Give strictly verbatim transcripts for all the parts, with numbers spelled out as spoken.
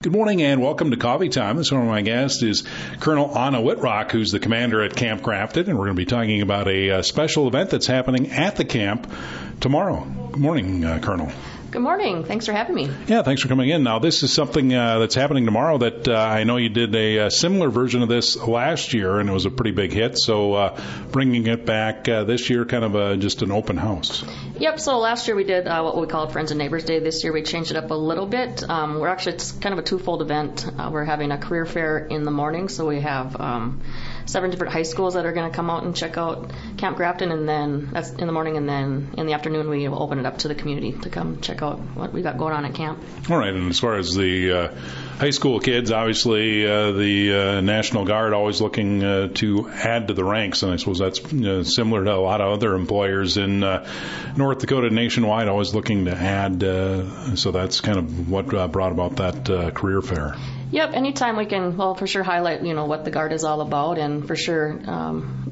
Good morning and welcome to Coffee Time. This one of my guests is Colonel Anna Whitrock, who's the commander at Camp Grafton, and we're going to be talking about a uh, special event that's happening at the camp tomorrow. Good morning, uh, Colonel. Good morning. Thanks for having me. Yeah, thanks for coming in. Now, this is something uh, that's happening tomorrow that uh, I know you did a, a similar version of this last year, and it was a pretty big hit. So uh, bringing it back uh, this year, kind of a, just an open house. Yep. So last year we did uh, what we called Friends and Neighbors Day. This year we changed it up a little bit. Um, we're actually, it's kind of a twofold event. Uh, we're having a career fair in the morning, so we have um, seven different high schools that are going to come out and check out Camp Grafton, and then that's in the morning, and then in the afternoon we will open it up to the community to come check out what we got going on at camp. All right, and as far as the uh, high school kids, obviously uh, the uh, National Guard always looking uh, to add to the ranks, and I suppose that's uh, similar to a lot of other employers in uh, North Dakota nationwide, always looking to add, uh, so that's kind of what uh, brought about that uh, career fair. Yep, anytime we can, well, for sure highlight, you know, what the Guard is all about, and for sure um,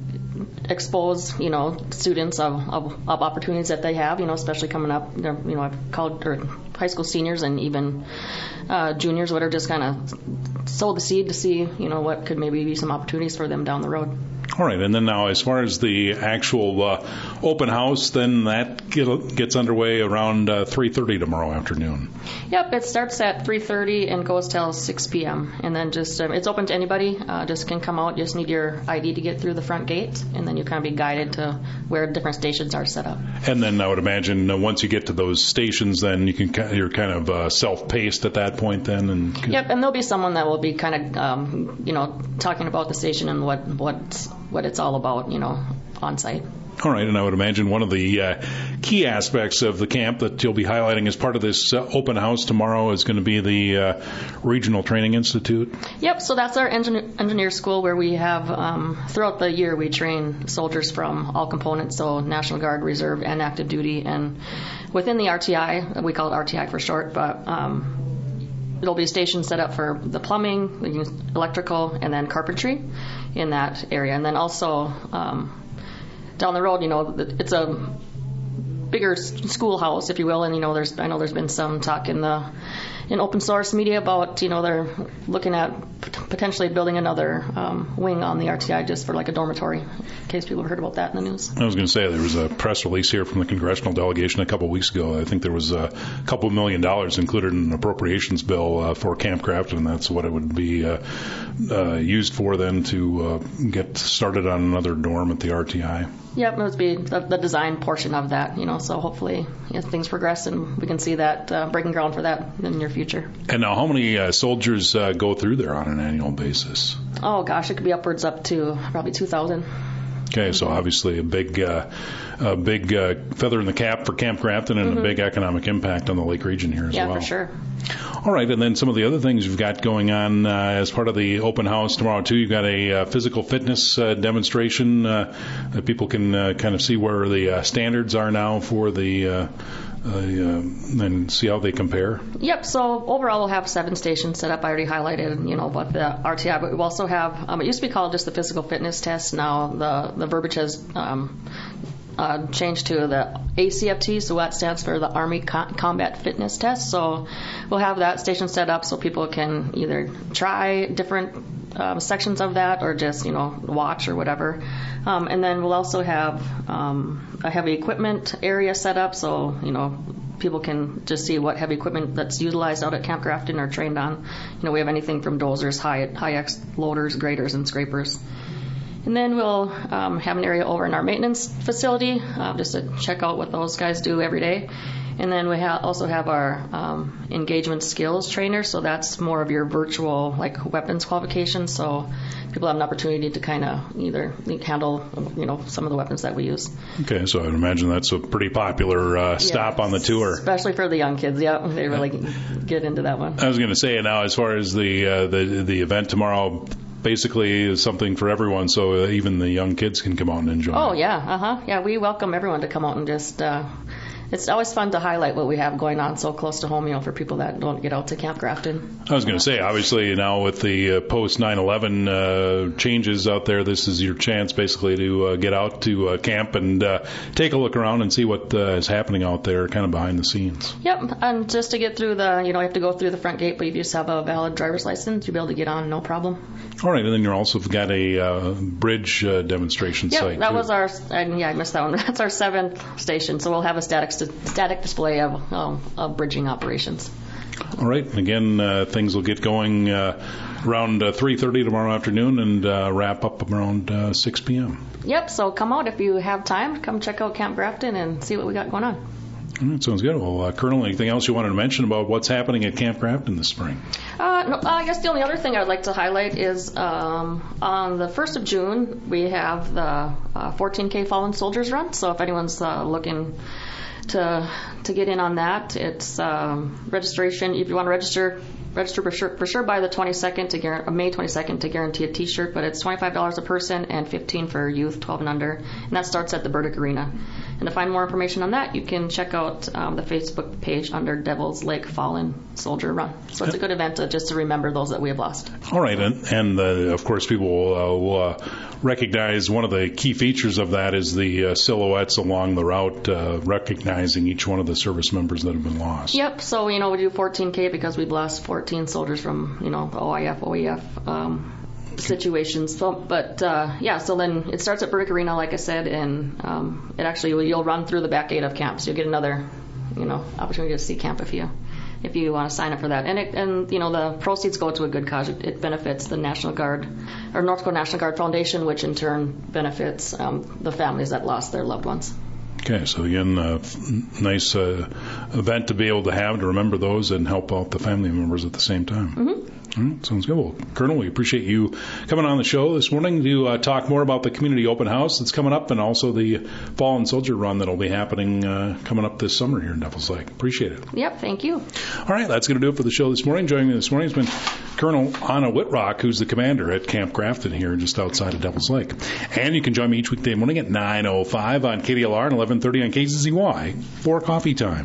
expose, you know, students of, of, of opportunities that they have, you know, especially coming up, you know, I've called or high school seniors and even uh, juniors that are just kind of sow the seed to see, you know, what could maybe be some opportunities for them down the road. All right, and then now as far as the actual uh, open house, then that get, gets underway around uh, three thirty tomorrow afternoon. Yep, it starts at three thirty and goes till six p.m. And then just, um, it's open to anybody, uh, just can come out, just need your I D to get through the front gate, and then you kind of be guided to where different stations are set up. And then I would imagine uh, once you get to those stations, then you can, you're kind of uh, self-paced at that point then? And Yep, and there'll be someone that will be kind of, um, you know, talking about the station and what, what, what it's all about, you know, on site. All right, and I would imagine one of the uh, key aspects of the camp that you'll be highlighting as part of this uh, open house tomorrow is going to be the uh, Regional Training Institute. Yep, so that's our engineer, engineer school where we have, um, throughout the year, we train soldiers from all components, so National Guard, Reserve, and active duty. And within the R T I, we call it R T I for short, but um, it'll be a station set up for the plumbing, electrical, and then carpentry in that area. And then also um, down the road, you know, it's a bigger schoolhouse, if you will, and you know, there's I know there's been some talk in the in open source media about, you know, they're looking at potentially building another um, wing on the R T I just for like a dormitory, in case people have heard about that in the news. I was going to say there was a press release here from the congressional delegation a couple of weeks ago. I think there was a couple of million dollars included in an appropriations bill uh, for Camp Grafton, and that's what it would be uh, uh, used for then to uh, get started on another dorm at the R T I. Yep, it would be the, the design portion of that, you know, so hopefully as things progress and we can see that uh, breaking ground for that in the near future. And now how many uh, soldiers uh, go through there on an annual basis? Oh, gosh, it could be upwards up to probably two thousand. Okay, so obviously a big uh, a big uh, feather in the cap for Camp Grafton and mm-hmm. a big economic impact on the Lake region here as yeah, well. Yeah, for sure. All right, and then some of the other things you've got going on uh, as part of the open house tomorrow, too. You've got a uh, physical fitness uh, demonstration uh, that people can uh, kind of see where the uh, standards are now for the uh, uh, and see how they compare. Yep, so overall we'll have seven stations set up. I already highlighted, you know, about the R T I, but we also have, um, it used to be called just the physical fitness test. Now the, the verbiage has um, uh, changed to the A C F T, so that stands for the Army Co- Combat Fitness Test. So we'll have that station set up so people can either try different um, sections of that or just, you know, watch or whatever. Um, and then we'll also have um, a heavy equipment area set up so, you know, people can just see what heavy equipment that's utilized out at Camp Grafton are trained on. You know, we have anything from dozers, high, high-X loaders, graders, and scrapers. And then we'll um, have an area over in our maintenance facility uh, just to check out what those guys do every day. And then we ha- also have our um, engagement skills trainer, so that's more of your virtual like weapons qualifications. So people have an opportunity to kind of either handle, you know, some of the weapons that we use. Okay, so I'd imagine that's a pretty popular uh, stop yeah, on the tour, especially for the young kids. Yeah, they really get into that one. I was going to say now, as far as the uh, the the event tomorrow. Basically is something for everyone, so uh, even the young kids can come out and enjoy. Oh, yeah, uh-huh. Yeah, we welcome everyone to come out and just uh, it's always fun to highlight what we have going on so close to home, you know, for people that don't get out to Camp Grafton. I was going to say, obviously now with the uh, post nine eleven uh, changes out there, this is your chance basically to uh, get out to uh, camp and uh, take a look around and see what uh, is happening out there, kind of behind the scenes. Yep, and just to get through the, you know, you have to go through the front gate, but if you just have a valid driver's license, you'll be able to get on, no problem. All right, and then you also got a uh, bridge uh, demonstration yep, site. that too. was our, and yeah, I missed that one. That's our seventh station, so we'll have a static static display of, um, of bridging operations. All right, and again, uh, things will get going uh, around uh, three thirty tomorrow afternoon and uh, wrap up around uh, six p.m. Yep, so come out if you have time. Come check out Camp Grafton and see what we got going on. All right, sounds good. Well, uh, Colonel, anything else you wanted to mention about what's happening at Camp Grafton this spring? Uh, no, I guess the only other thing I'd like to highlight is um, on the first of June, we have the uh, fourteen K Fallen Soldiers Run. So if anyone's uh, looking to to get in on that, it's um, registration. If you want to register, register for sure, for sure by the twenty-second to guarantee, May twenty-second to guarantee a T-shirt. But it's twenty-five dollars a person and fifteen dollars for youth twelve and under, and that starts at the Burdick Arena. And to find more information on that, you can check out um, the Facebook page under Devil's Lake Fallen Soldier Run. So it's a good event to, just to remember those that we have lost. All right, and, and uh, of course people will, uh, will uh, recognize one of the key features of that is the uh, silhouettes along the route, uh, recognizing each one of the service members that have been lost. Yep, so, you know, we do fourteen K because we've lost fourteen soldiers from, you know, O I F, O E F um, situations. So, but, uh, yeah, so then it starts at Burdick Arena, like I said, and um, it actually, you'll run through the back gate of camp, so you'll get another, you know, opportunity to see camp if you if you want to sign up for that. And, it, and you know, the proceeds go to a good cause. It, it benefits the National Guard, or North Dakota National Guard Foundation, which in turn benefits um, the families that lost their loved ones. Okay, so again, uh, nice uh, event to be able to have to remember those and help out the family members at the same time. Mm-hmm. All right, sounds good. Well, Colonel, we appreciate you coming on the show this morning to uh, talk more about the community open house that's coming up and also the Fallen Soldier Run that'll be happening uh, coming up this summer here in Devil's Lake. Appreciate it. Yep, thank you. All right, that's going to do it for the show this morning. Joining me this morning has been Colonel Anna Whitrock, who's the commander at Camp Grafton here just outside of Devil's Lake. And you can join me each weekday morning at nine oh five on K D L R and eleven thirty on K Z Z Y for Coffee Time.